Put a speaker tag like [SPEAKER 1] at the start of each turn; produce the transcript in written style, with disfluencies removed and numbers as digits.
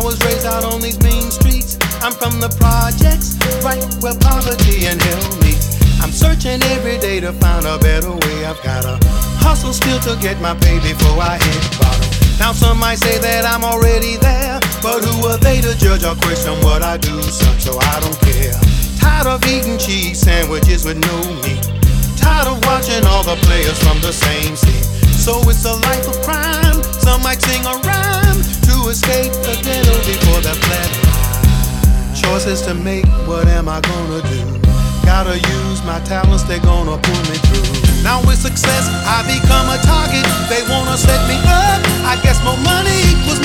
[SPEAKER 1] was raised out on these mean streets. I'm from the projects, right where poverty and hell meet. I'm searching every day to find a better way. I've gotta hustle still to get my pay before I hit bottom. Now some might say that I'm already there, but who are they to judge or question what I do, son? So I don't care. Tired of eating cheese sandwiches with no meat. Tired of watching all the players from the same seat. So it's a life of crime. Some might sing a rhyme to escape the ghetto before the flat line. Choices to make, what am I gonna do? Gotta use my talents, they're gonna pull me through. Now with success, I become a target. They wanna set me up. I guess more money equals